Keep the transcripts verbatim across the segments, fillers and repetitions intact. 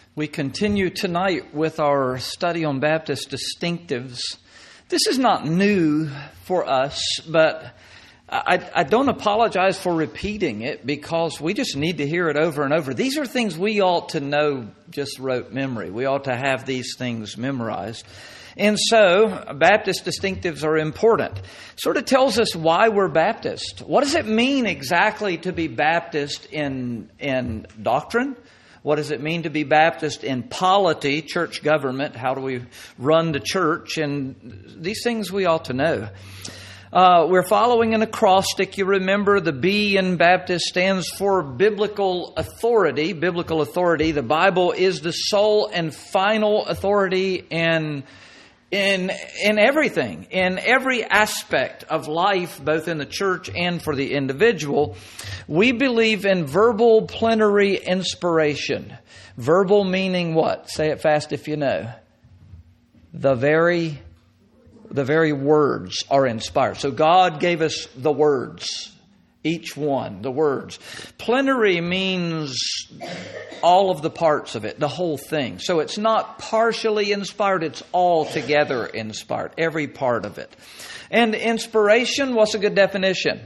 We continue tonight with our study on Baptist distinctives. This is not new for us, but I, I don't apologize for repeating it because we just need to hear it over and over. These are things we ought to know just rote memory. We ought to have these things memorized. And so, Baptist distinctives are important. It sort of tells us why we're Baptist. What does it mean exactly to be Baptist in, in doctrine? What does it mean to be Baptist in polity, church government? How do we run the church? And these things we ought to know. Uh, we're following an acrostic. You remember the B in Baptist stands for biblical authority. Biblical authority. The Bible is the sole and final authority in In in everything, in every aspect of life, both in the church and for the individual. We believe in verbal plenary inspiration. Verbal meaning what? Say it fast if you know. The very, the very words are inspired. So God gave us the words. Each one, the words. Plenary means all of the parts of it, the whole thing. So it's not partially inspired, it's altogether inspired, every part of it. And inspiration, what's a good definition?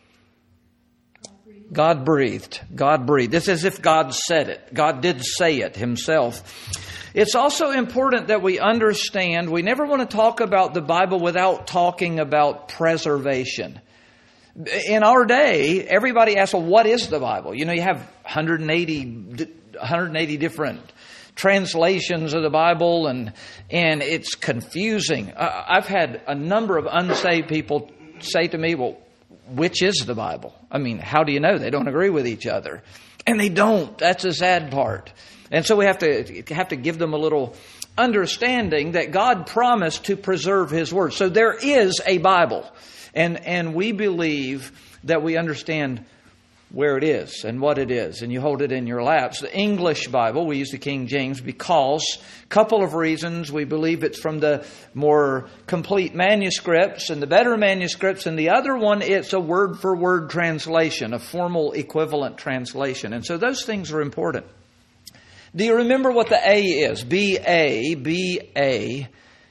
God breathed. God breathed. It's as if God said it. God did say it Himself. It's also important that we understand, we never want to talk about the Bible without talking about preservation. In our day, everybody asks, well, what is the Bible? You know, you have one hundred eighty, one hundred eighty different translations of the Bible, and and it's confusing. Uh, I've had a number of unsaved people say to me, well, which is the Bible? I mean, how do you know? They don't agree with each other. And they don't. That's the sad part. And so we have to have to give them a little understanding that God promised to preserve His Word. So there is a Bible. And and we believe that we understand where it is and what it is. And you hold it in your laps. The English Bible, we use the King James because, a couple of reasons. We believe it's from the more complete manuscripts and the better manuscripts. And the other one, it's a word-for-word translation, a formal equivalent translation. And so those things are important. Do you remember what the A is? B A, B A,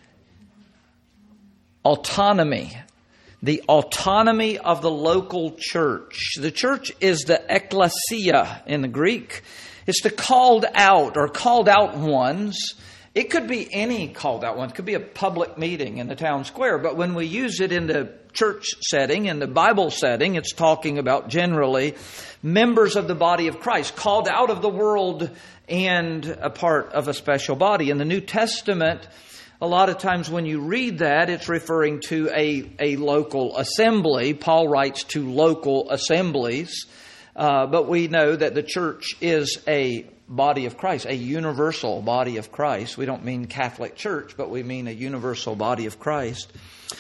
autonomy. The autonomy of the local church. The church is the ekklesia in the Greek. It's the called out or called out ones. It could be any called out one. It could be a public meeting in the town square. But when we use it in the church setting, in the Bible setting, it's talking about generally members of the body of Christ, called out of the world and a part of a special body. In the New Testament, a lot of times when you read that, it's referring to a, a local assembly. Paul writes to local assemblies. Uh, but we know that the church is a body of Christ, a universal body of Christ. We don't mean Catholic Church, but we mean a universal body of Christ.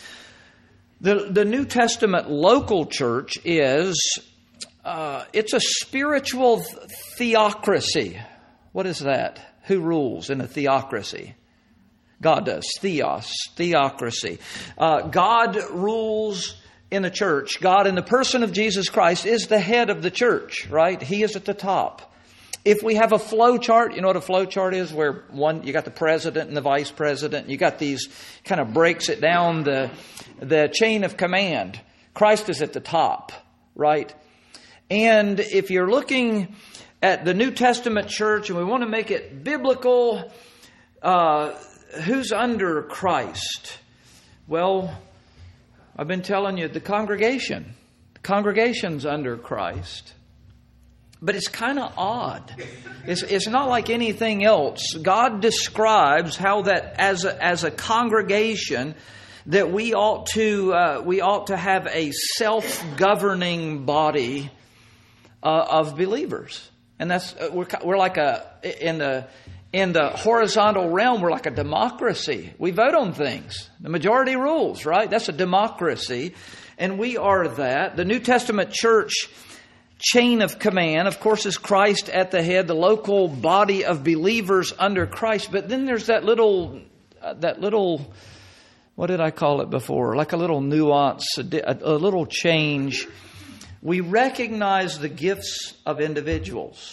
The, the New Testament local church is, uh, it's a spiritual theocracy. What is that? Who rules in a theocracy? God does. Theos, theocracy. Uh, God rules in the church. God, in the person of Jesus Christ, is the head of the church, right? He is at the top. If we have a flow chart, you know what a flow chart is? Where one, you got the president and the vice president. You got these, kind of breaks it down, the, the chain of command. Christ is at the top, right? And if you're looking at the New Testament church and we want to make it biblical, uh, who's under Christ? Well, I've been telling you, the congregation. The congregation's under Christ. But it's kind of odd. It's, it's not like anything else. God describes how that as a, as a congregation that we ought to uh, we ought to have a self-governing body uh, of believers. And that's we're we're like a in the In the horizontal realm, we're like a democracy. We vote on things. The majority rules, right? That's a democracy. And we are that. The New Testament church chain of command, of course, is Christ at the head, the local body of believers under Christ. But then there's that little, uh, that little, what did I call it before? Like a little nuance, a, a little change. We recognize the gifts of individuals.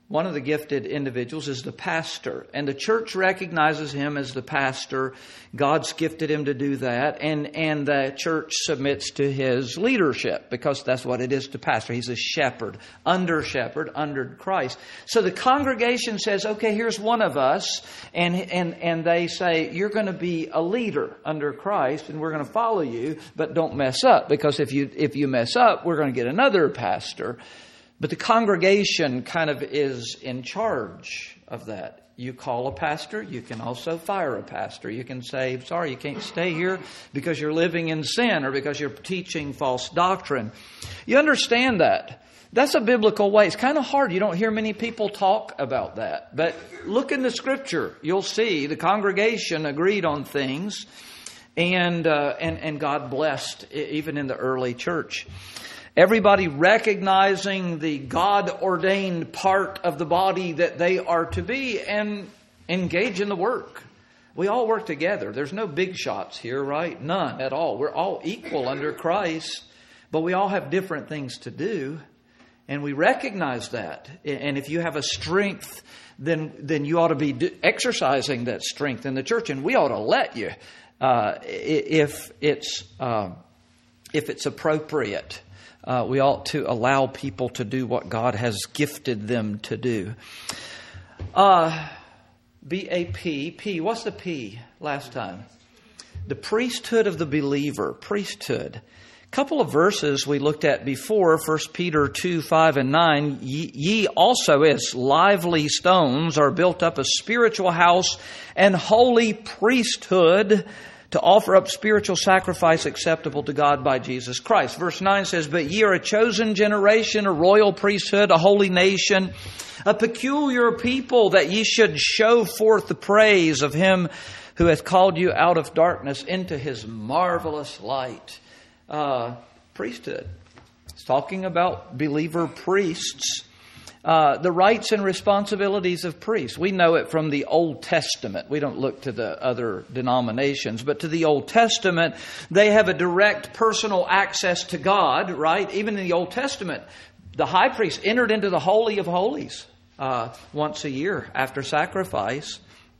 One of the gifted individuals is the pastor, and the church recognizes him as the pastor. God's gifted him to do that, and, and the church submits to his leadership because that's what it is to pastor. He's a shepherd, under shepherd, under Christ. So the congregation says, okay, here's one of us, and, and, and they say, you're going to be a leader under Christ, and we're going to follow you, but don't mess up, because if you, if you mess up, we're going to get another pastor. But the congregation kind of is in charge of that. You call a pastor. You can also fire a pastor. You can say, sorry, you can't stay here because you're living in sin or because you're teaching false doctrine. You understand that. That's a biblical way. It's kind of hard. You don't hear many people talk about that. But look in the Scripture. You'll see the congregation agreed on things, and uh, and, and God blessed even in the early church. Everybody recognizing the God-ordained part of the body that they are to be and engage in the work. We all work together. There's no big shots here, right? None at all. We're all equal under Christ, but we all have different things to do, and we recognize that. And if you have a strength, then then you ought to be exercising that strength in the church, and we ought to let you uh, if it's uh, if it's appropriate. Uh, we ought to allow people to do what God has gifted them to do. Uh, B A P. P. What's the P last time? The priesthood of the believer. Priesthood. A couple of verses we looked at before. First Peter two, five, and nine. Ye, ye also as lively stones are built up a spiritual house and holy priesthood, to offer up spiritual sacrifice acceptable to God by Jesus Christ. Verse nine says, but ye are a chosen generation, a royal priesthood, a holy nation, a peculiar people, that ye should show forth the praise of Him who hath called you out of darkness into His marvelous light. Uh, priesthood. It's talking about believer priests. Uh, the rights and responsibilities of priests. We know it from the Old Testament. We don't look to the other denominations, but to the Old Testament, they have a direct personal access to God, right? Even in the Old Testament, the high priest entered into the Holy of Holies uh, once a year after sacrifice.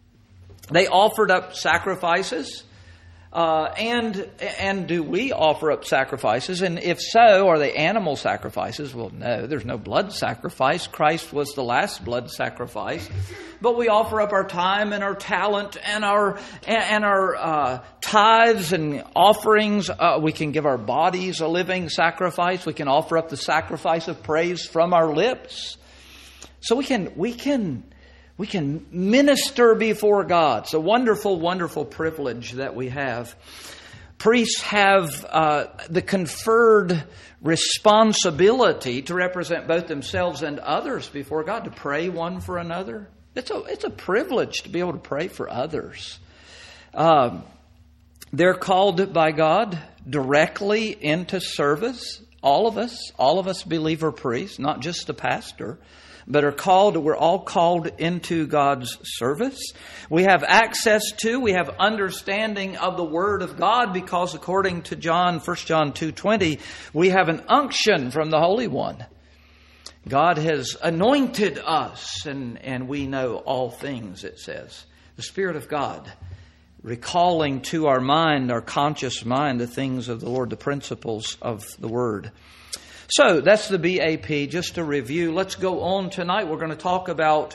They offered up sacrifices. Uh, and and do we offer up sacrifices? And if so, are they animal sacrifices? Well, no, there's no blood sacrifice. Christ was the last blood sacrifice. But we offer up our time and our talent and our and our uh, tithes and offerings. Uh, we can give our bodies a living sacrifice. We can offer up the sacrifice of praise from our lips. So we can we can. We can minister before God. It's a wonderful, wonderful privilege that we have. Priests have uh, the conferred responsibility to represent both themselves and others before God, to pray one for another. It's a, it's a privilege to be able to pray for others. Um, they're called by God directly into service. All of us, all of us believer priests, not just the pastor, but are called, we're all called into God's service. We have access to, we have understanding of the Word of God, because according to John, First John two twenty, we have an unction from the Holy One. God has anointed us, and, and we know all things, it says. The Spirit of God, recalling to our mind, our conscious mind, the things of the Lord, the principles of the Word. So that's the B A P, just to review. Let's go on tonight. We're going to talk about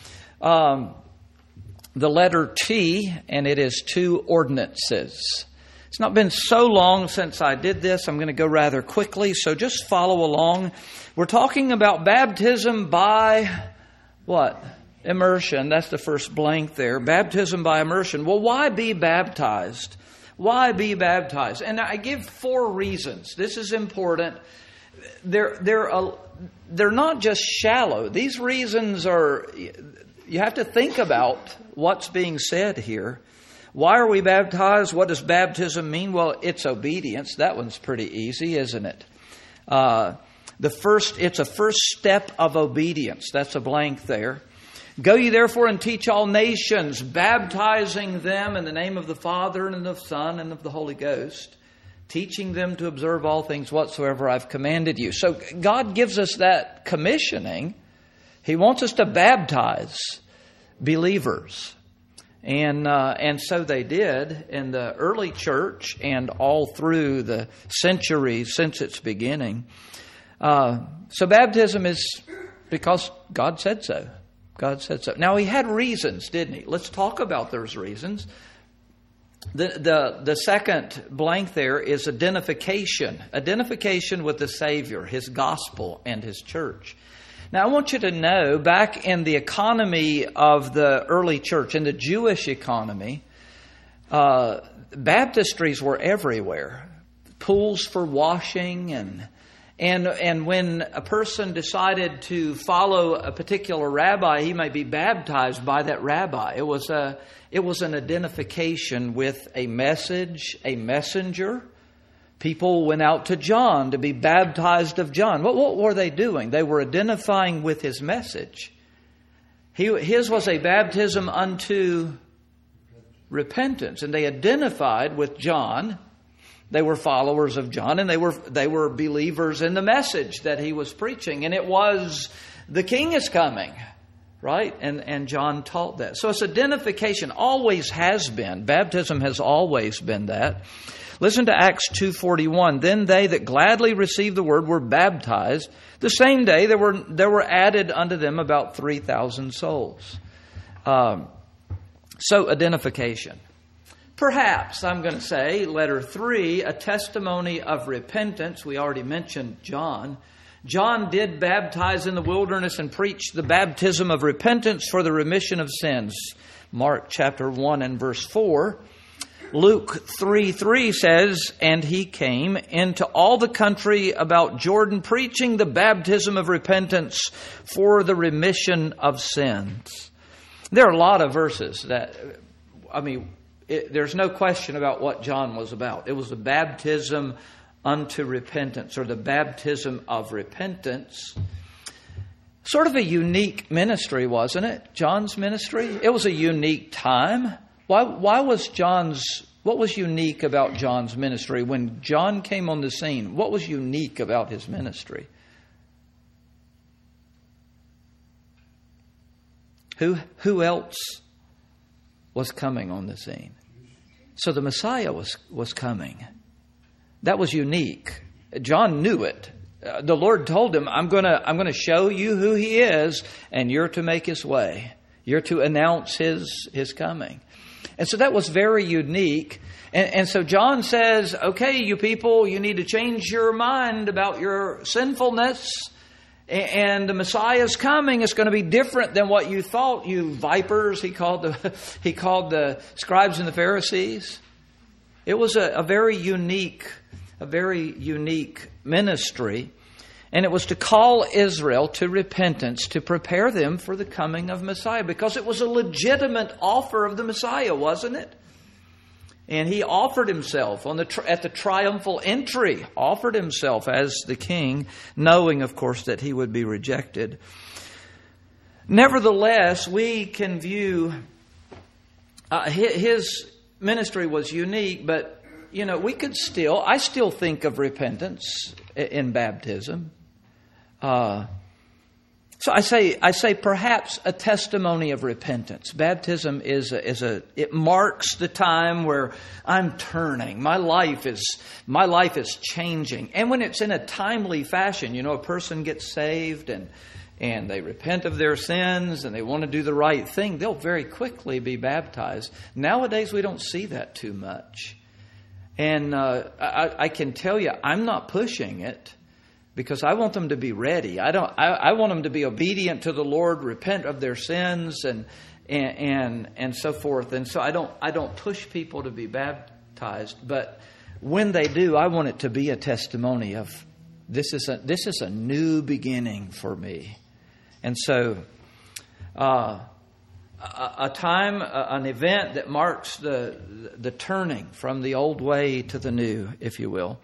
um, the letter T, and it is two ordinances. It's not been so long since I did this. I'm going to go rather quickly, so just follow along. We're talking about baptism by what? Immersion. That's the first blank there. Baptism by immersion. Well, why be baptized? Why be baptized? And I give four reasons. This is important. They're they're a, they're not just shallow. These reasons are, you have to think about what's being said here. Why are we baptized? What does baptism mean? Well, it's obedience. That one's pretty easy, isn't it? Uh, the first, it's a first step of obedience. That's a blank there. Go ye therefore and teach all nations, baptizing them in the name of the Father and of the Son and of the Holy Ghost, teaching them to observe all things whatsoever I've commanded you. So God gives us that commissioning He wants us to baptize believers. And uh, and so they did in the early church and all through the centuries since its beginning. Uh, so baptism is because God said so. God said so. Now, he had reasons, didn't he? Let's talk about those reasons. The, the, the second blank there is identification. Identification with the Savior, His gospel, and His church. Now, I want you to know, back in the economy of the early church, in the Jewish economy, uh, baptistries were everywhere. Pools for washing and And and when a person decided to follow a particular rabbi, he might be baptized by that rabbi. It was a it was an identification with a message, a messenger. People went out to John to be baptized of John. What, what were they doing? They were identifying with his message. He, his was a baptism unto repentance, and they identified with John. They were followers of John, and they were they were believers in the message that he was preaching. And it was, the King is coming, right? And and John taught that. So it's identification, always has been. Baptism has always been that. Listen to Acts two forty-one. Then they that gladly received the word were baptized. The same day there were there were added unto them about three thousand souls. Um, so identification. Perhaps, I'm going to say, letter three, a testimony of repentance. We already mentioned John. John did baptize in the wilderness and preach the baptism of repentance for the remission of sins. Mark chapter one and verse four. Luke three three says, and he came into all the country about Jordan, preaching the baptism of repentance for the remission of sins. There are a lot of verses that, I mean, It, there's no question about what John was about. It was the baptism unto repentance, or the baptism of repentance. Sort of a unique ministry, wasn't it? John's ministry. It was a unique time. Why, why was John's, what was unique about John's ministry? When John came on the scene, what was unique about his ministry? Who, who else was coming on the scene? So the Messiah was, was coming. That was unique. John knew it. Uh, the Lord told him, I'm going to I'm going to show you who He is, and you're to make His way. You're to announce His, his coming. And so that was very unique. And, and so John says, okay, you people, you need to change your mind about your sinfulness. And the Messiah's coming. It's going to be different than what you thought, you vipers. He called the he called the scribes and the Pharisees. It was a, a very unique, a very unique ministry. And it was to call Israel to repentance, to prepare them for the coming of Messiah. Because it was a legitimate offer of the Messiah, wasn't it? And He offered Himself on the at the triumphal entry, offered Himself as the King, knowing, of course, that He would be rejected. Nevertheless, we can view uh, His ministry was unique, but, you know, we could still, I still think of repentance in baptism. Uh So I say, I say, perhaps a testimony of repentance. Baptism is a, is a, it marks the time where I'm turning. My life is, my life is changing. And when it's in a timely fashion, you know, a person gets saved and, and they repent of their sins and they want to do the right thing, they'll very quickly be baptized. Nowadays, we don't see that too much. And uh, I, I can tell you, I'm not pushing it. Because I want them to be ready. I don't. I, I want them to be obedient to the Lord, repent of their sins, and and and, and so forth. And so I don't. I don't push people to be baptized. But when they do, I want it to be a testimony of this is a this is a new beginning for me. And so, uh, a, a time, a, an event that marks the the turning from the old way to the new, if you will.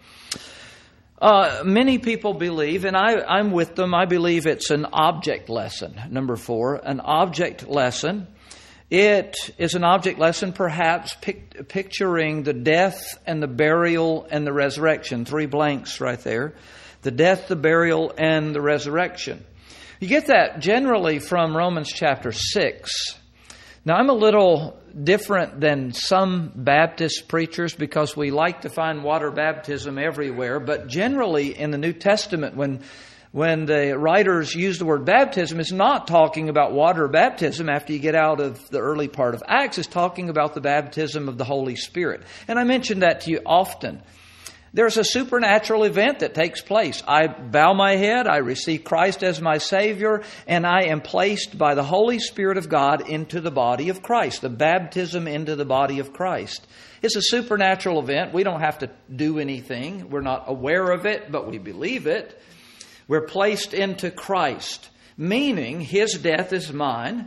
Uh, many people believe, and I, I'm with them, I believe it's an object lesson. Number four, an object lesson. It is an object lesson perhaps pic- picturing the death and the burial and the resurrection. Three blanks right there. The death, the burial, and the resurrection. You get that generally from Romans chapter six. Now, I'm a little different than some Baptist preachers because we like to find water baptism everywhere. But generally in the New Testament, when when the writers use the word baptism, it's not talking about water baptism after you get out of the early part of Acts. It's talking about the baptism of the Holy Spirit. And I mention that to you often. There's a supernatural event that takes place. I bow my head, I receive Christ as my Savior, and I am placed by the Holy Spirit of God into the body of Christ, the baptism into the body of Christ. It's a supernatural event. We don't have to do anything. We're not aware of it, but we believe it. We're placed into Christ, meaning His death is mine.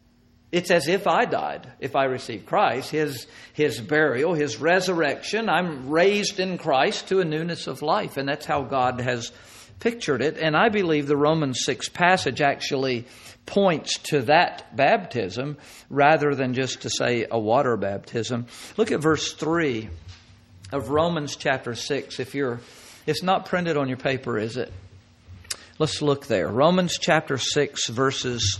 It's as if I died, if I receive Christ, His, His burial, His resurrection. I'm raised in Christ to a newness of life. And that's how God has pictured it. And I believe the Romans six passage actually points to that baptism rather than just to say a water baptism. Look at verse three of Romans chapter six. If you're, it's not printed on your paper, is it? Let's look there. Romans chapter six, verses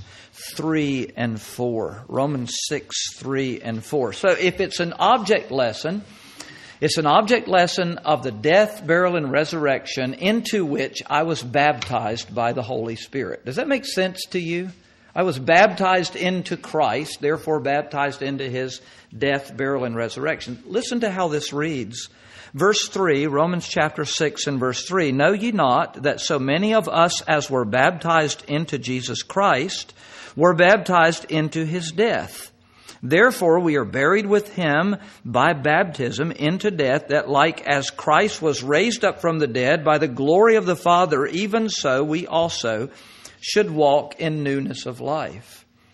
three and four. Romans six, three and four. So if it's an object lesson, it's an object lesson of the death, burial, and resurrection into which I was baptized by the Holy Spirit. Does that make sense to you? I was baptized into Christ, therefore baptized into His death, burial, and resurrection. Listen to how this reads. Verse three, Romans chapter six and verse three. Know ye not that so many of us as were baptized into Jesus Christ were baptized into His death? Therefore we are buried with Him by baptism into death, that like as Christ was raised up from the dead by the glory of the Father, even so we also should walk in newness of life.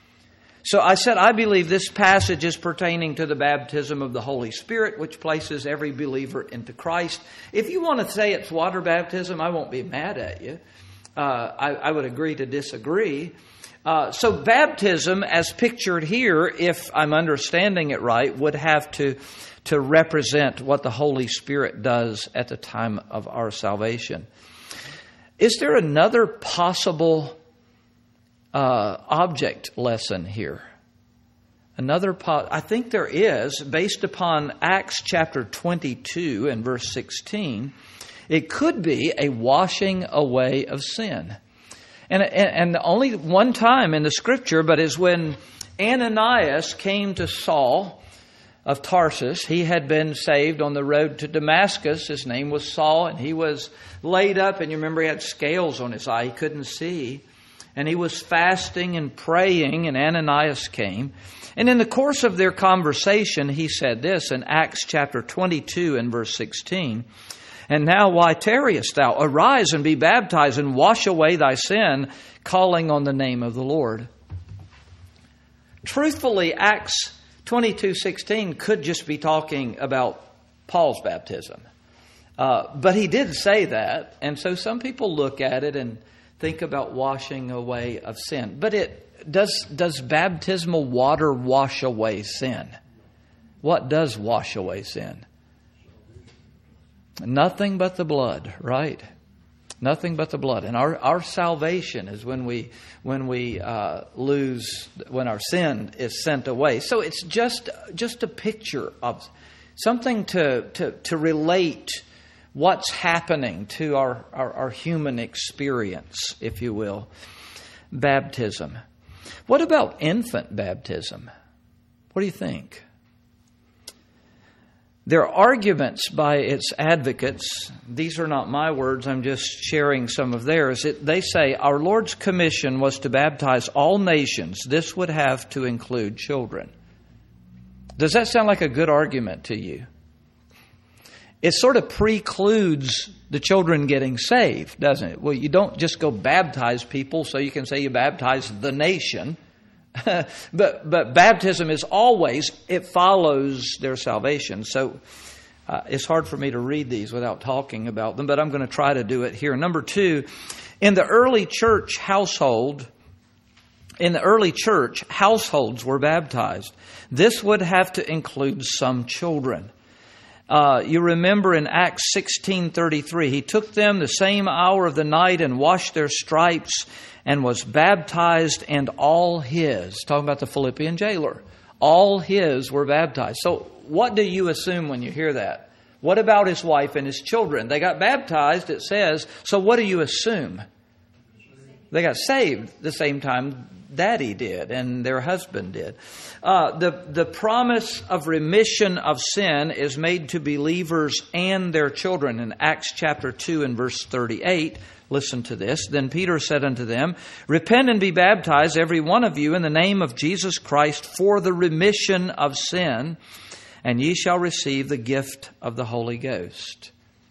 So I said, I believe this passage is pertaining to the baptism of the Holy Spirit, which places every believer into Christ. If you want to say it's water baptism, I won't be mad at you. Uh, I, I would agree to disagree. Uh, so baptism, as pictured here, if I'm understanding it right, would have to, to represent what the Holy Spirit does at the time of our salvation. Is there another possible Uh, object lesson here? Another, po- I think there is, based upon Acts chapter twenty-two and verse sixteen. It could be a washing away of sin. And, and, and only one time in the Scripture, but is when Ananias came to Saul of Tarsus. He had been saved on the road to Damascus. His name was Saul, and he was laid up, and you remember he had scales on his eye. He couldn't see. And he was fasting and praying, and Ananias came. And in the course of their conversation, he said this in Acts chapter twenty-two and verse sixteen. And now why tarriest thou? Arise and be baptized and wash away thy sin, calling on the name of the Lord. Truthfully, Acts twenty-two sixteen could just be talking about Paul's baptism. Uh, but he did say that. And so some people look at it and think about washing away of sin. But it does does baptismal water wash away sin? What does wash away sin? Nothing but the blood, right? Nothing but the blood. And our, our salvation is when we when we uh, lose, when our sin is sent away. So it's just just a picture of something to to, to relate what's happening to our, our, our human experience, if you will. Baptism. What about infant baptism? What do you think? There are arguments by its advocates. These are not my words. I'm just sharing some of theirs. It, they say our Lord's commission was to baptize all nations. This would have to include children. Does that sound like a good argument to you? It sort of precludes the children getting saved, doesn't it? Well, you don't just go baptize people so you can say you baptize the nation. but but baptism is always, it follows their salvation. So uh, it's hard for me to read these without talking about them, but I'm going to try to do it here. Number two, in the early church household, in the early church, households were baptized. This would have to include some children. Uh, you remember in Acts sixteen thirty-three, he took them the same hour of the night and washed their stripes and was baptized, and all his, talking about the Philippian jailer, all his were baptized. So what do you assume when you hear that? What about his wife and his children? They got baptized, it says. So what do you assume? They got saved the same time Daddy did and their husband did. Uh, the, the promise of remission of sin is made to believers and their children. In Acts chapter two and verse thirty-eight, listen to this. Then Peter said unto them, Repent and be baptized, every one of you, in the name of Jesus Christ for the remission of sin, and ye shall receive the gift of the Holy Ghost.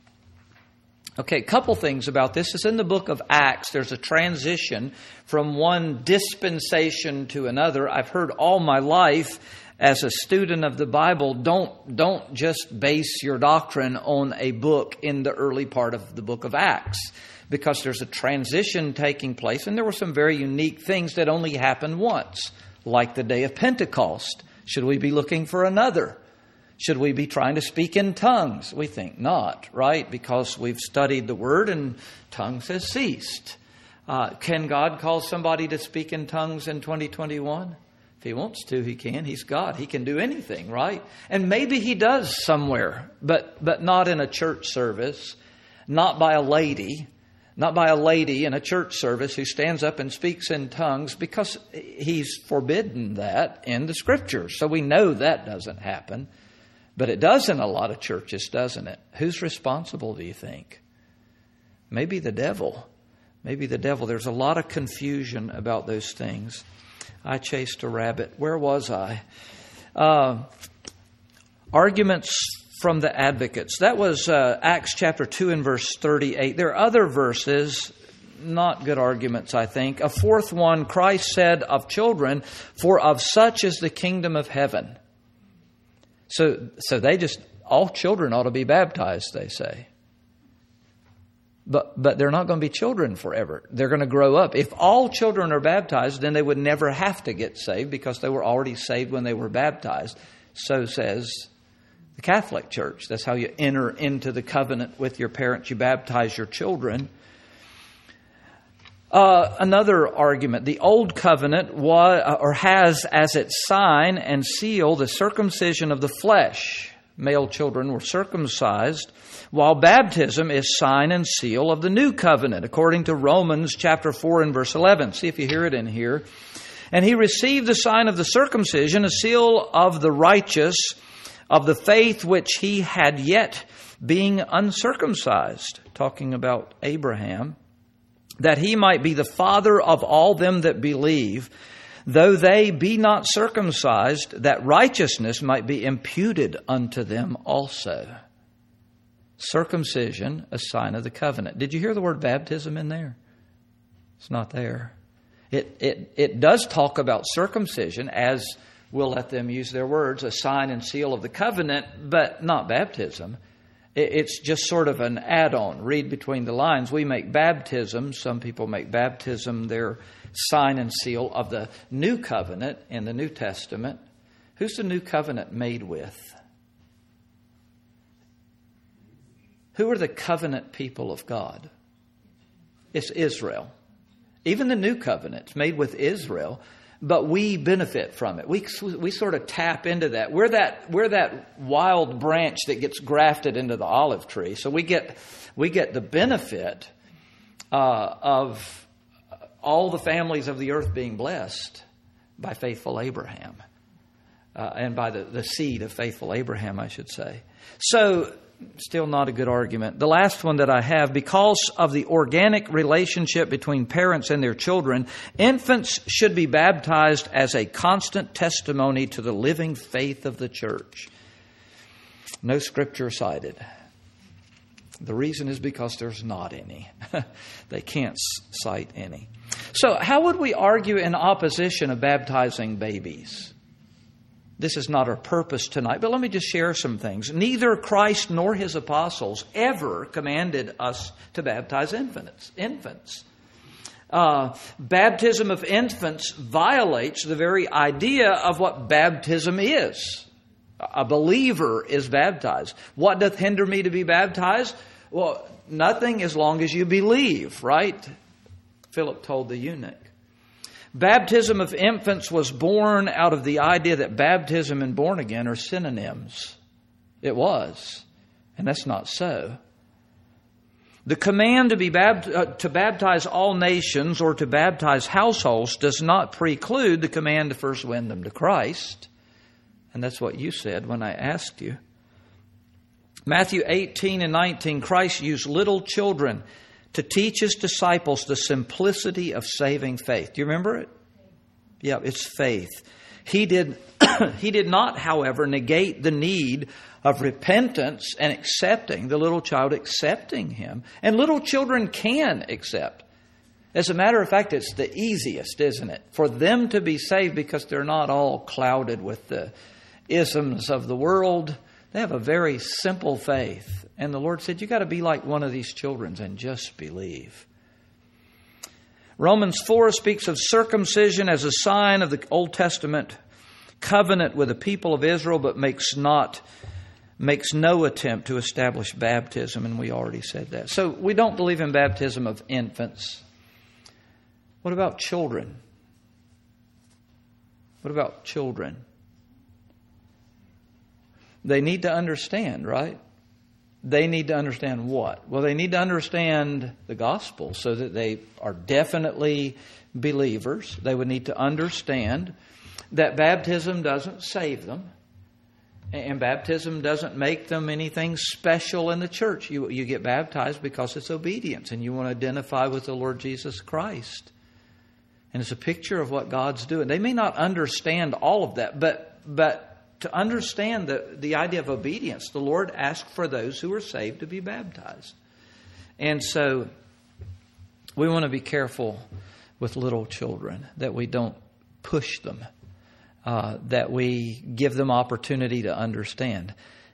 Okay, a couple things about this. It's in the book of Acts. There's a transition from one dispensation to another. I've heard all my life as a student of the Bible, don't, don't just base your doctrine on a book in the early part of the book of Acts, because there's a transition taking place, and there were some very unique things that only happened once, like the day of Pentecost. Should we be looking for another? Should we be trying to speak in tongues? We think not, right? Because we've studied the Word and tongues has ceased. Uh, can God call somebody to speak in tongues in twenty twenty-one? If He wants to, He can. He's God. He can do anything, right? And maybe He does somewhere, but but not in a church service, not by a lady, not by a lady in a church service who stands up and speaks in tongues, because He's forbidden that in the Scriptures. So we know that doesn't happen. But it does in a lot of churches, doesn't it? Who's responsible, do you think? Maybe the devil. Maybe the devil. There's a lot of confusion about those things. I chased a rabbit. Where was I? Uh, arguments from the advocates. That was uh, Acts chapter two and verse thirty-eight. There are other verses, not good arguments, I think. A fourth one, Christ said of children, For of such is the kingdom of heaven. So so they just, all children ought to be baptized, they say. But but they're not going to be children forever. They're going to grow up. If all children are baptized, then they would never have to get saved because they were already saved when they were baptized. So says the Catholic Church. That's how you enter into the covenant with your parents. You baptize your children. Uh, another argument, the old covenant was, or has as its sign and seal the circumcision of the flesh. Male children were circumcised, while baptism is sign and seal of the new covenant, according to Romans chapter four and verse eleven. See if you hear it in here. And he received the sign of the circumcision, a seal of the righteous, of the faith which he had yet being uncircumcised, talking about Abraham, that he might be the father of all them that believe, though they be not circumcised, that righteousness might be imputed unto them also. Circumcision, a sign of the covenant. Did you hear the word baptism in there? It's not there. It, it, it does talk about circumcision, as we'll let them use their words, a sign and seal of the covenant, but not baptism. It's just sort of an add-on. Read between the lines. We make baptism. Some people make baptism their sign and seal of the new covenant in the New Testament. Who's the new covenant made with? Who are the covenant people of God? It's Israel. Even the new covenant's made with Israel. But we benefit from it. We we sort of tap into that. We're that we're that wild branch that gets grafted into the olive tree. So we get we get the benefit uh, of all the families of the earth being blessed by faithful Abraham, uh, and by the, the seed of faithful Abraham, I should say. So still not a good argument. The last one that I have, because of the organic relationship between parents and their children, infants should be baptized as a constant testimony to the living faith of the church. No scripture cited. The reason is because there's not any. They can't cite any. So how would we argue in opposition of baptizing babies? This is not our purpose tonight, but let me just share some things. Neither Christ nor his apostles ever commanded us to baptize infants. Infants. Uh, baptism of infants violates the very idea of what baptism is. A believer is baptized. What doth hinder me to be baptized? Well, nothing as long as you believe, right? Philip told the eunuch. Baptism of infants was born out of the idea that baptism and born again are synonyms. It was. And that's not so. The command to be bapt- uh, to baptize all nations or to baptize households does not preclude the command to first win them to Christ. And that's what you said when I asked you. Matthew eighteen and nineteen, Christ used little children to teach His disciples the simplicity of saving faith. Do you remember it? Yeah, it's faith. He did, he did not, however, negate the need of repentance and accepting, the little child accepting Him. And little children can accept. As a matter of fact, it's the easiest, isn't it? For them to be saved because they're not all clouded with the isms of the world. They have a very simple faith. And the Lord said, you got to be like one of these children and just believe. Romans four speaks of circumcision as a sign of the Old Testament covenant with the people of Israel, but makes not makes no attempt to establish baptism, and we already said that. So we don't believe in baptism of infants. What about children? What about children? They need to understand, right? They need to understand what? Well, they need to understand the gospel so that they are definitely believers. They would need to understand that baptism doesn't save them. And baptism doesn't make them anything special in the church. You, you get baptized because it's obedience and you want to identify with the Lord Jesus Christ. And it's a picture of what God's doing. They may not understand all of that, but but to understand the, the idea of obedience, the Lord asked for those who are saved to be baptized. And so we want to be careful with little children, that we don't push them, uh, that we give them opportunity to understand.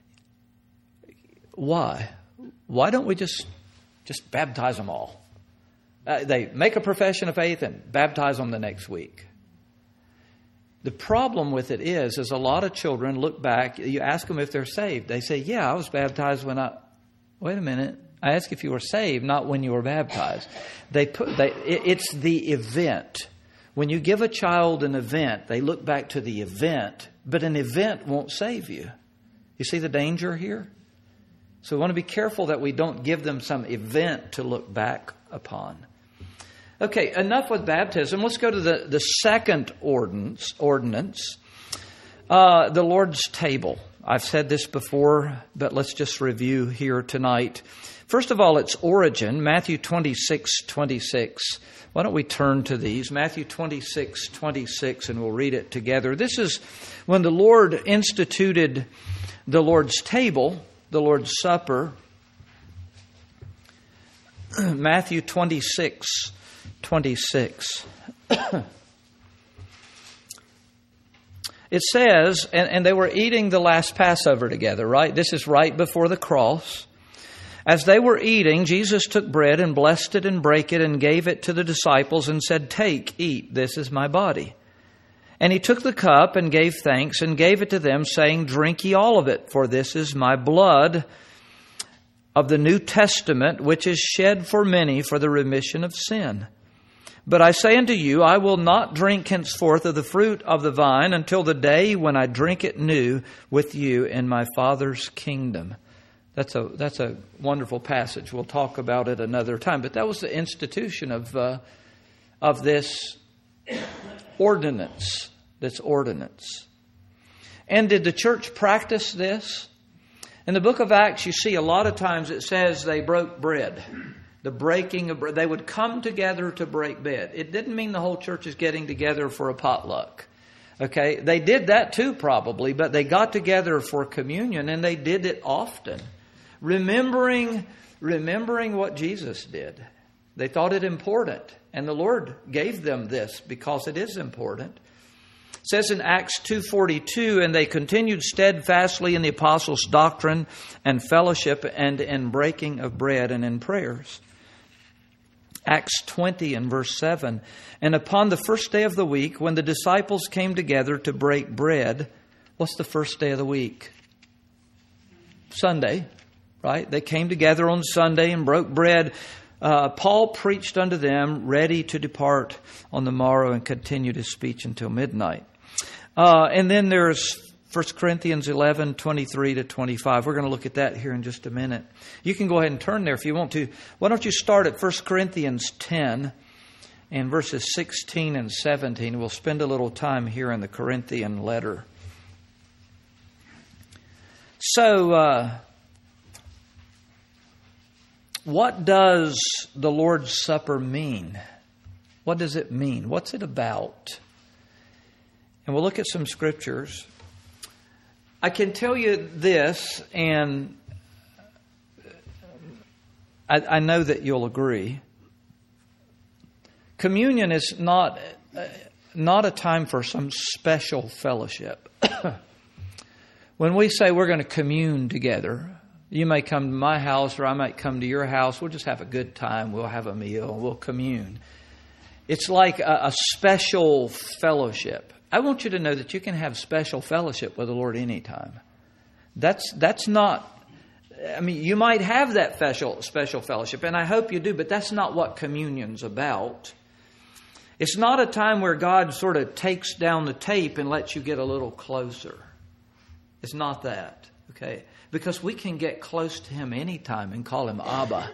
Why? Why don't we just just baptize them all? Uh, they make a profession of faith and baptize them the next week. The problem with it is, is a lot of children look back, you ask them if they're saved. They say, yeah, I was baptized when I... Wait a minute. I asked if you were saved, not when you were baptized. They put, they, it, it's the event. When you give a child an event, they look back to the event, but an event won't save you. You see the danger here? So we want to be careful that we don't give them some event to look back upon. Okay, enough with baptism. Let's go to the, the second ordinance, ordinance uh, the Lord's table. I've said this before, but let's just review here tonight. First of all, its origin, Matthew twenty-six twenty-six. Why don't we turn to these? Matthew twenty-six twenty-six, and we'll read it together. This is when the Lord instituted the Lord's table, the Lord's Supper. Matthew twenty-six twenty-six. It says, and, and they were eating the last Passover together, right? This is right before the cross. As they were eating, Jesus took bread and blessed it and brake it and gave it to the disciples and said, take, eat, this is my body. And He took the cup and gave thanks and gave it to them, saying, drink ye all of it, for this is my blood of the New Testament, which is shed for many for the remission of sin. But I say unto you, I will not drink henceforth of the fruit of the vine until the day when I drink it new with you in my Father's kingdom. That's a that's a wonderful passage. We'll talk about it another time. But that was the institution of uh, of this ordinance. This ordinance. And did the church practice this? In the book of Acts, you see a lot of times it says they broke bread. The breaking of bread. They would come together to break bread. It didn't mean the whole church is getting together for a potluck. Okay, they did that too probably, but they got together for communion and they did it often. Remembering, remembering what Jesus did. They thought it important. And the Lord gave them this because it is important. It says in Acts two forty-two, and they continued steadfastly in the apostles' doctrine and fellowship and in breaking of bread and in prayers. Acts twenty and verse seven, and upon the first day of the week, when the disciples came together to break bread, What's the first day of the week? Sunday, right? They came together on Sunday and broke bread. Uh, Paul preached unto them, ready to depart on the morrow, and continued his speech until midnight. Uh, and then there's First Corinthians eleven, twenty-three to twenty-five. We're going to look at that here in just a minute. You can go ahead and turn there if you want to. Why don't you start at First Corinthians ten and verses sixteen and seventeen. We'll spend a little time here in the Corinthian letter. So, uh, what does the Lord's Supper mean? What does it mean? What's it about? And we'll look at some scriptures. I can tell you this, and I, I know that you'll agree. Communion is not, not a time for some special fellowship. When we say we're going to commune together, you may come to my house or I might come to your house. We'll just have a good time. We'll have a meal. We'll commune. It's like a, a special fellowship. I want you to know that you can have special fellowship with the Lord anytime. That's that's not, I mean, you might have that special, special fellowship, and I hope you do, but that's not what communion's about. It's not a time where God sort of takes down the tape and lets you get a little closer. It's not that, okay? Because we can get close to Him anytime and call Him Abba.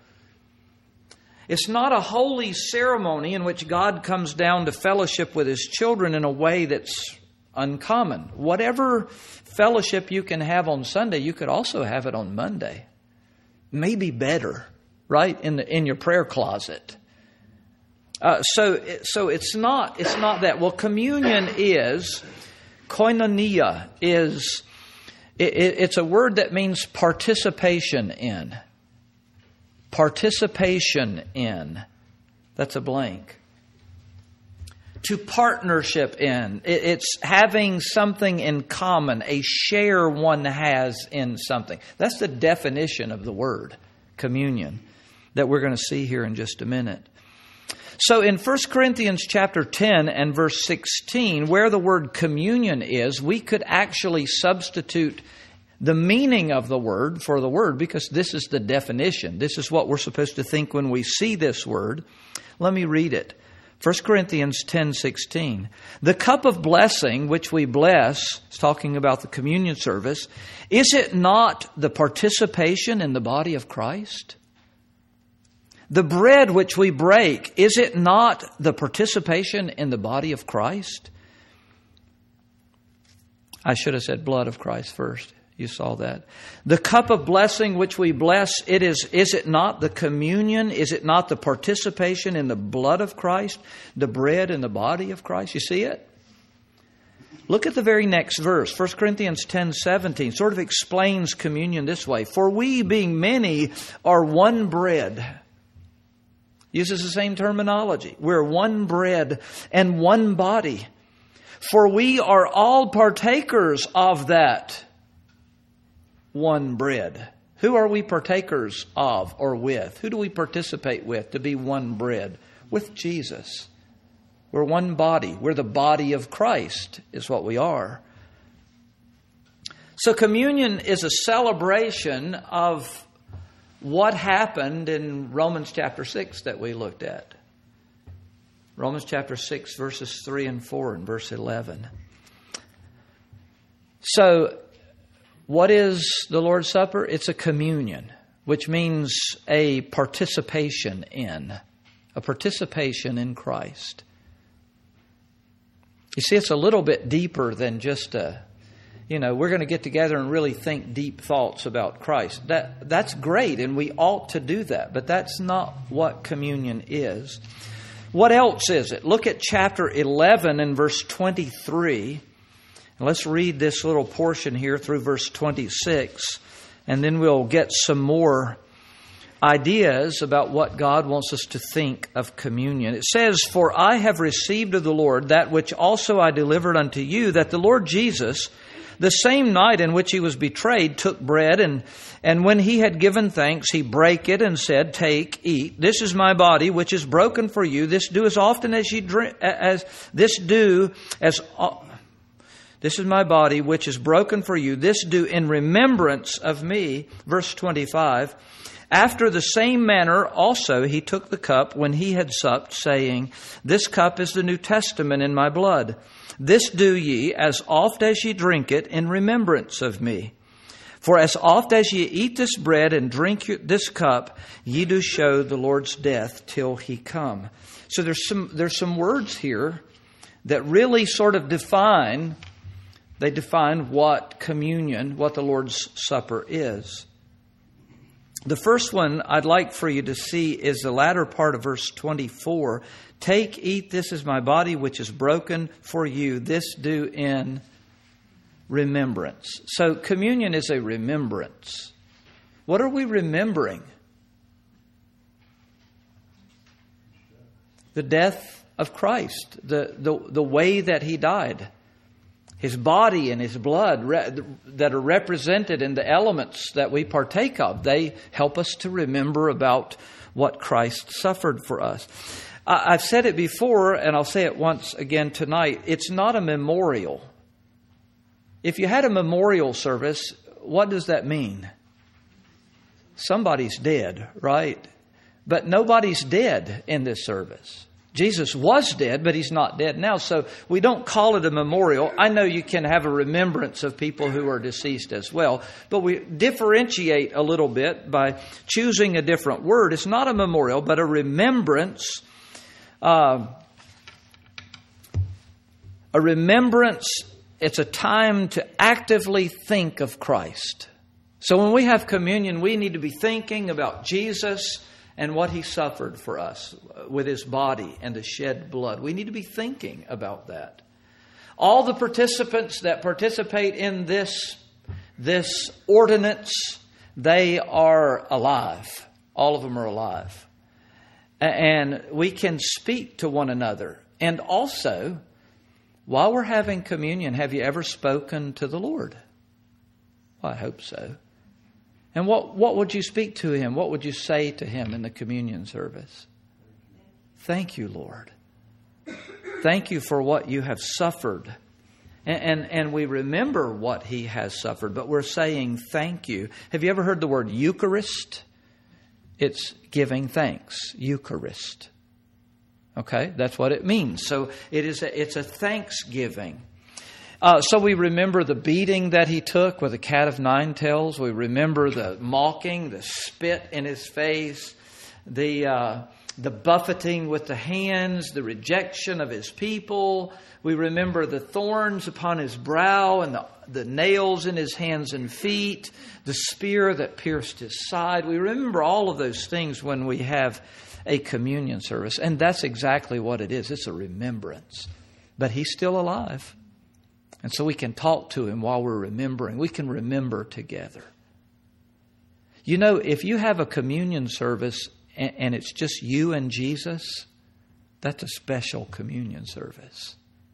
It's not a holy ceremony in which God comes down to fellowship with His children in a way that's uncommon. Whatever fellowship you can have on Sunday, you could also have it on Monday. Maybe better, right? In the in your prayer closet. Uh, so, so it's not it's not that. Well, communion is koinonia. Is it, it, it's a word that means participation in. Participation in. That's a blank. To partnership in. It's having something in common, a share one has in something. That's the definition of the word, communion, that we're going to see here in just a minute. So in First Corinthians chapter ten and verse sixteen, where the word communion is, we could actually substitute the meaning of the word for the word, because this is the definition. This is what we're supposed to think when we see this word. Let me read it. First Corinthians ten sixteen. The cup of blessing which we bless, it's talking about the communion service, is it not the participation in the body of Christ? The bread which we break, is it not the participation in the body of Christ? I should have said blood of Christ first. You saw that. The cup of blessing which we bless, it is, is it not the communion? Is it not the participation in the blood of Christ? The bread in the body of Christ? You see it? Look at the very next verse. First Corinthians ten seventeen sort of explains communion this way. For we, being many, are one bread. Uses the same terminology. We're one bread and one body. For we are all partakers of that one bread. Who are we partakers of or with? Who do we participate with to be one bread? With Jesus. We're one body. We're the body of Christ is what we are. So communion is a celebration of what happened in Romans chapter six that we looked at. Romans chapter six verses three and four and verse eleven. So what is the Lord's Supper? It's a communion, which means a participation in, a participation in Christ. You see, it's a little bit deeper than just a, you know, we're going to get together and really think deep thoughts about Christ. That that's great, and we ought to do that, but that's not what communion is. What else is it? Look at chapter eleven and verse twenty-three. Let's read this little portion here through verse twenty-six, and then we'll get some more ideas about what God wants us to think of communion. It says, For I have received of the Lord that which also I delivered unto you, that the Lord Jesus, the same night in which He was betrayed, took bread, and, and when He had given thanks, He brake it and said, Take, eat. This is my body, which is broken for you. This do as often as ye drink, as this do as This is my body, which is broken for you. This do in remembrance of me. Verse twenty-five. After the same manner also he took the cup when he had supped, saying, This cup is the New Testament in my blood. This do ye as oft as ye drink it in remembrance of me. For as oft as ye eat this bread and drink this cup, ye do show the Lord's death till he come. So there's some there's some words here that really sort of define, they define what communion, what the Lord's Supper is. The first one I'd like for you to see is the latter part of verse twenty-four. Take, eat, this is my body which is broken for you. This do in remembrance. So communion is a remembrance. What are we remembering? The death of Christ, the, the, the way that he died. His body and his blood re- that are represented in the elements that we partake of. They help us to remember about what Christ suffered for us. I- I've said it before, and I'll say it once again tonight. It's not a memorial. If you had a memorial service, what does that mean? Somebody's dead, right? But nobody's dead in this service. Jesus was dead, but he's not dead now. So we don't call it a memorial. I know you can have a remembrance of people who are deceased as well, but we differentiate a little bit by choosing a different word. It's not a memorial, but a remembrance. Uh, a remembrance, it's a time to actively think of Christ. So when we have communion, we need to be thinking about Jesus and what he suffered for us with his body and the shed blood. We need to be thinking about that. All the participants that participate in this, this ordinance, they are alive. All of them are alive. And we can speak to one another. And also, while we're having communion, have you ever spoken to the Lord? Well, I hope so. And what, what would you speak to him? What would you say to him in the communion service? Thank you, Lord. Thank you for what you have suffered. And, and, and we remember what he has suffered, but we're saying thank you. Have you ever heard the word Eucharist? It's giving thanks. Eucharist. Okay, that's what it means. So it is a, it's a thanksgiving. Uh, so we remember the beating that he took with a cat of nine tails. We remember the mocking, the spit in his face, the uh, the buffeting with the hands, the rejection of his people. We remember the thorns upon his brow and the, the nails in his hands and feet, the spear that pierced his side. We remember all of those things when we have a communion service. And that's exactly what it is. It's a remembrance. But he's still alive. And so we can talk to him while we're remembering. We can remember together. You know, if you have a communion service and, and it's just you and Jesus, that's a special communion service.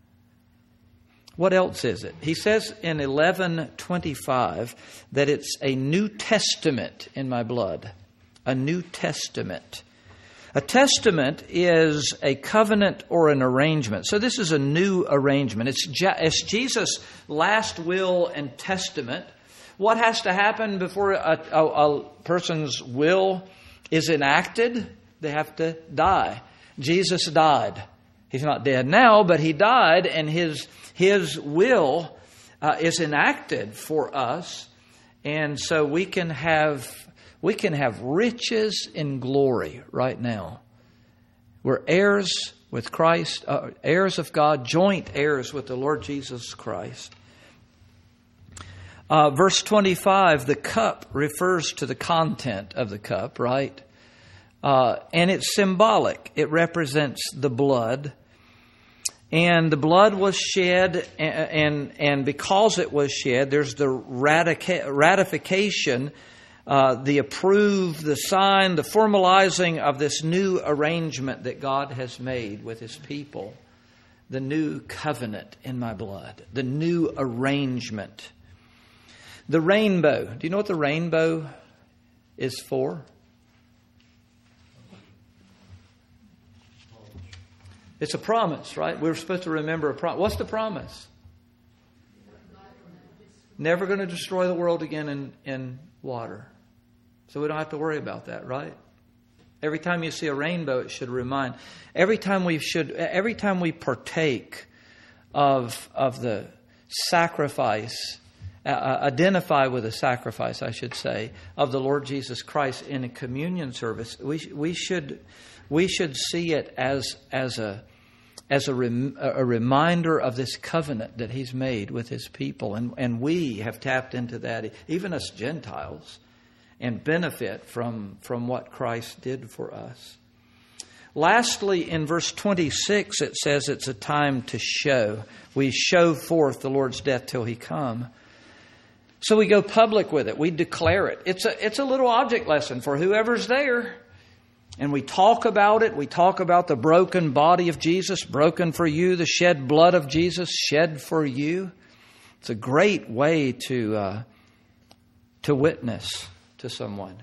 What else is it? He says in eleven twenty-five that it's a New Testament in my blood. A New Testament. A testament is a covenant or an arrangement. So this is a new arrangement. It's, Je- it's Jesus' last will and testament. What has to happen before a, a, a person's will is enacted? They have to die. Jesus died. He's not dead now, but he died, and his, his will uh, is enacted for us. And so we can have... We can have riches in glory right now. We're heirs with Christ, uh, heirs of God, joint heirs with the Lord Jesus Christ. Uh, verse twenty-five, the cup refers to the content of the cup, right? Uh, and it's symbolic. It represents the blood. And the blood was shed, and, and, and because it was shed, there's the ratica- ratification Uh, the approve, the sign, the formalizing of this new arrangement that God has made with his people. The new covenant in my blood. The new arrangement. The rainbow. Do you know what the rainbow is for? It's a promise, right? We're supposed to remember a promise. What's the promise? Never going to destroy the world again in, in water. So we don't have to worry about that, right? Every time you see a rainbow, it should remind. Every time we should, every time we partake of of the sacrifice, uh, identify with the sacrifice, I should say, of the Lord Jesus Christ in a communion service, we we should we should see it as as a as a, rem, a reminder of this covenant that He's made with His people, and and we have tapped into that, even us Gentiles, and benefit from, from what Christ did for us. Lastly, in verse twenty-six, it says it's a time to show. We show forth the Lord's death till He come. So we go public with it. We declare it. It's a, it's a little object lesson for whoever's there. And we talk about it. We talk about the broken body of Jesus, broken for you, the shed blood of Jesus, shed for you. It's a great way to uh, to witness to someone.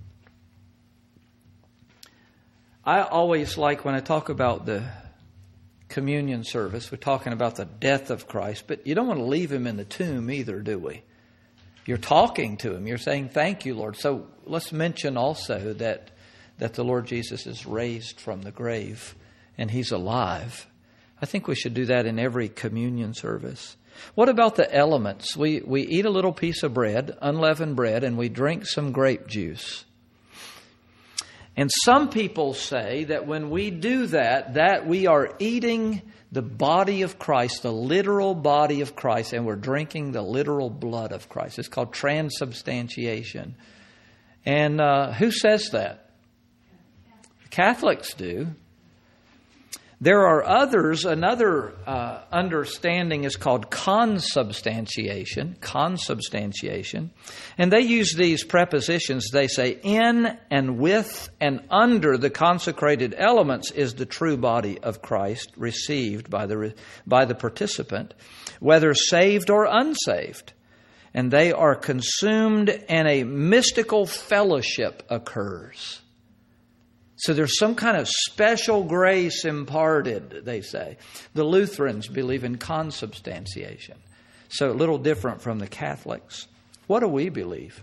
I always like when I talk about the communion service, we're talking about the death of Christ, but you don't want to leave Him in the tomb either, do we? You're talking to Him. You're saying, thank you, Lord. So let's mention also that, that the Lord Jesus is raised from the grave and He's alive. I think we should do that in every communion service. What about the elements? We we eat a little piece of bread, unleavened bread, and we drink some grape juice. And some people say that when we do that, that we are eating the body of Christ, the literal body of Christ, and we're drinking the literal blood of Christ. It's called transubstantiation. And uh, who says that? Catholics do. There are others, another uh, understanding is called consubstantiation, consubstantiation. And they use these prepositions. They say, in and with and under the consecrated elements is the true body of Christ received by the, by the participant, whether saved or unsaved. And they are consumed and a mystical fellowship occurs. So there's some kind of special grace imparted, they say. The Lutherans believe in consubstantiation. So a little different from the Catholics. What do we believe?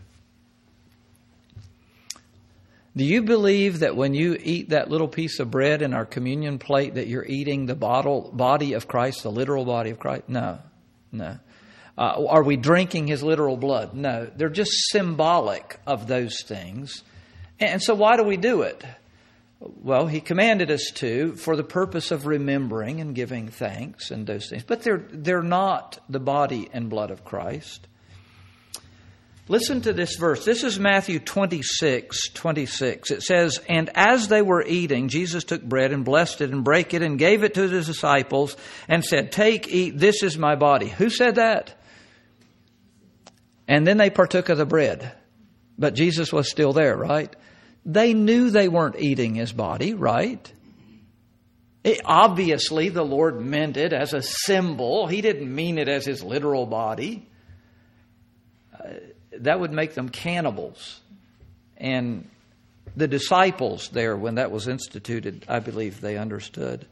Do you believe that when you eat that little piece of bread in our communion plate that you're eating the bottle, body of Christ, the literal body of Christ? No, no. Uh, are we drinking His literal blood? No. They're just symbolic of those things. And so why do we do it? Well, He commanded us to for the purpose of remembering and giving thanks and those things. But they're they're not the body and blood of Christ. Listen to this verse. This is Matthew twenty-six, twenty-six. It says, and as they were eating, Jesus took bread and blessed it and brake it and gave it to His disciples and said, take, eat, this is my body. Who said that? And then they partook of the bread. But Jesus was still there, right? They knew they weren't eating His body, right? It, obviously, the Lord meant it as a symbol. He didn't mean it as His literal body. Uh, that would make them cannibals. And the disciples there, when that was instituted, I believe they understood.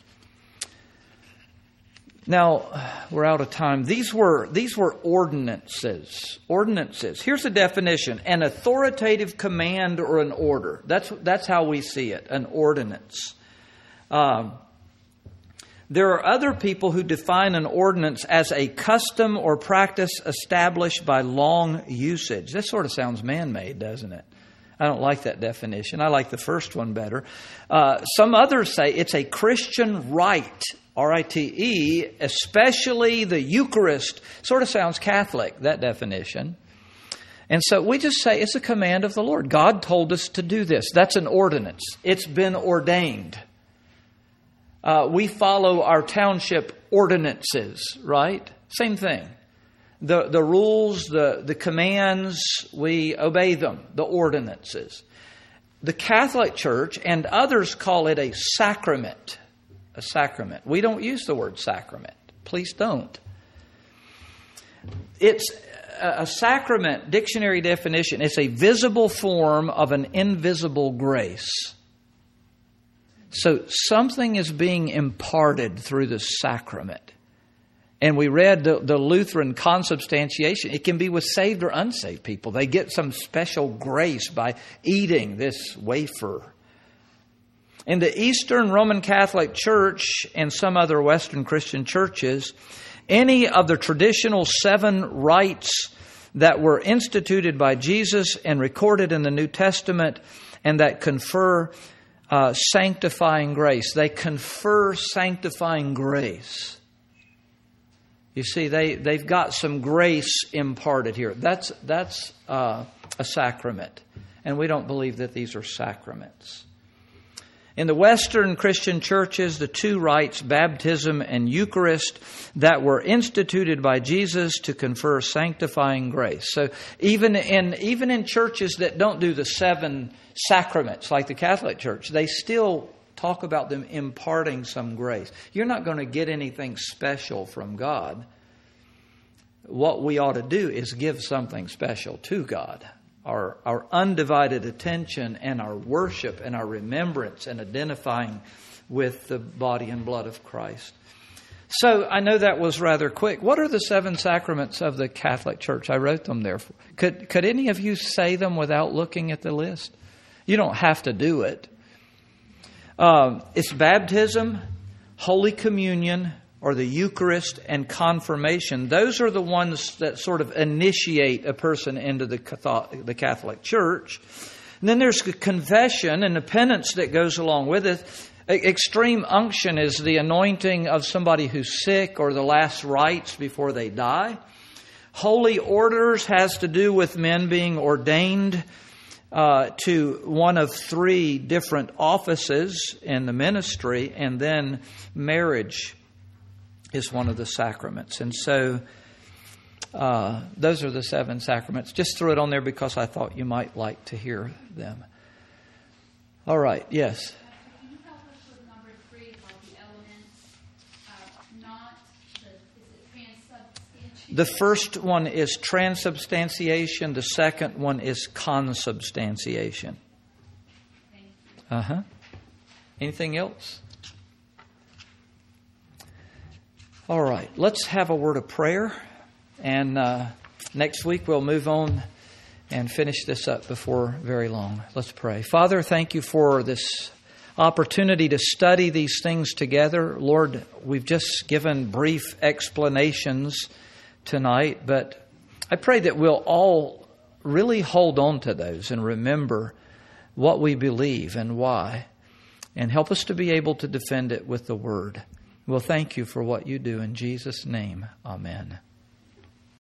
Now, we're out of time. These were these were ordinances. Ordinances. Here's the definition: an authoritative command or an order. That's that's how we see it. An ordinance. Um, there are other people who define an ordinance as a custom or practice established by long usage. This sort of sounds man-made, doesn't it? I don't like that definition. I like the first one better. Uh, some others say it's a Christian rite. R I T E, especially the Eucharist. Sort of sounds Catholic, that definition. And so we just say it's a command of the Lord. God told us to do this. That's an ordinance. It's been ordained. Uh, we follow our township ordinances, right? Same thing. The the rules, the, the commands, we obey them, the ordinances. The Catholic Church and others call it a sacrament. A sacrament. We don't use the word sacrament. Please don't. It's a sacrament, dictionary definition. It's a visible form of an invisible grace. So something is being imparted through the sacrament. And we read the, the Lutheran consubstantiation. It can be with saved or unsaved people. They get some special grace by eating this wafer. In the Eastern Roman Catholic Church and some other Western Christian churches, any of the traditional seven rites that were instituted by Jesus and recorded in the New Testament and that confer uh, sanctifying grace, they confer sanctifying grace. You see, they, they've got some grace imparted here. That's, that's uh, a sacrament. And we don't believe that these are sacraments. In the Western Christian churches, the two rites, baptism and Eucharist, that were instituted by Jesus to confer sanctifying grace. So even in, even in churches that don't do the seven sacraments like the Catholic Church, they still talk about them imparting some grace. You're not going to get anything special from God. What we ought to do is give something special to God. Our, our undivided attention and our worship and our remembrance and identifying with the body and blood of Christ. So I know that was rather quick. What are the seven sacraments of the Catholic Church? I wrote them there. Could, could any of you say them without looking at the list? You don't have to do it. Um, it's baptism, Holy Communion, or the Eucharist, and confirmation. Those are the ones that sort of initiate a person into the Catholic, the Catholic Church. And then there's confession and the penance that goes along with it. Extreme unction is the anointing of somebody who's sick or the last rites before they die. Holy orders has to do with men being ordained Uh, to one of three different offices in the ministry, and then marriage is one of the sacraments. And so uh, those are the seven sacraments. Just threw it on there because I thought you might like to hear them. All right, yes. Can you help us with number three about the elements, uh, not the, is it transubstantiation? The first one is transubstantiation. The second one is consubstantiation. Uh huh. Anything else? All right. Let's have a word of prayer, and uh, next week we'll move on and finish this up before very long. Let's pray. Father, thank you for this opportunity to study these things together. Lord, we've just given brief explanations tonight, but I pray that we'll all really hold on to those and remember what we believe and why, and help us to be able to defend it with the Word. Well, thank you for what you do. In Jesus' name, amen.